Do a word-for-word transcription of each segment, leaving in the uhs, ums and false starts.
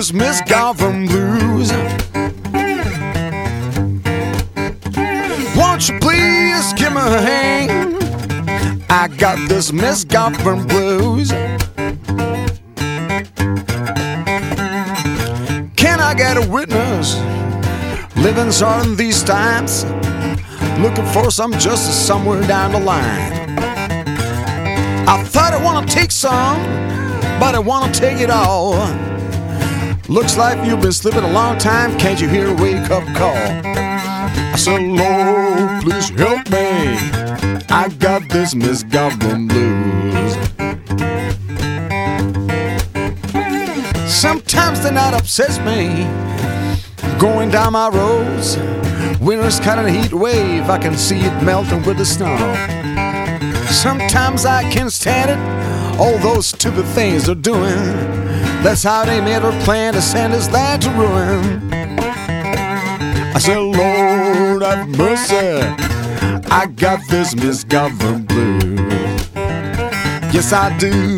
this misgoverned blues. Won't you please give me a hand? I got this misgoverned blues. Can I get a witness? Living hard in these times, looking for some justice somewhere down the line. I thought I wanna take some, but I wanna take it all. Looks like you've been sleeping a long time, can't you hear a wake-up call? I said, Lord, please help me, I got this misgoverned blues. Sometimes the night upsets me, going down my roads. Winter's kind of a heat wave, I can see it melting with the snow. Sometimes I can't stand it, all those stupid things they're doing. That's how they made her plan to send us land to ruin. I said, Lord have mercy, I got this misgoverned blues. Yes, I do.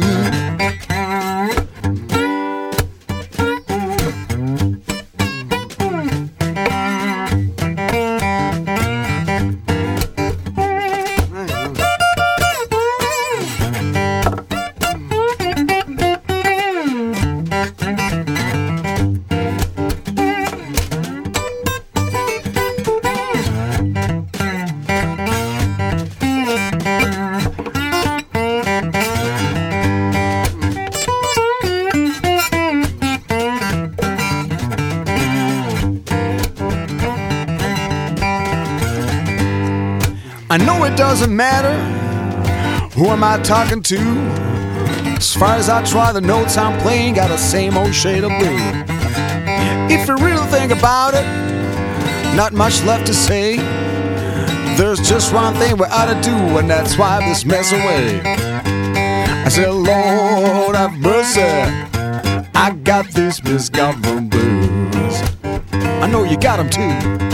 I know it doesn't matter who am I talking to. As far as I try, the notes I'm playing got the same old shade of blue. If you really think about it, not much left to say. There's just one thing we ought to do, and that's wipe this mess away. I said, Lord have mercy, I got this misgoverned blues. I know you got them too.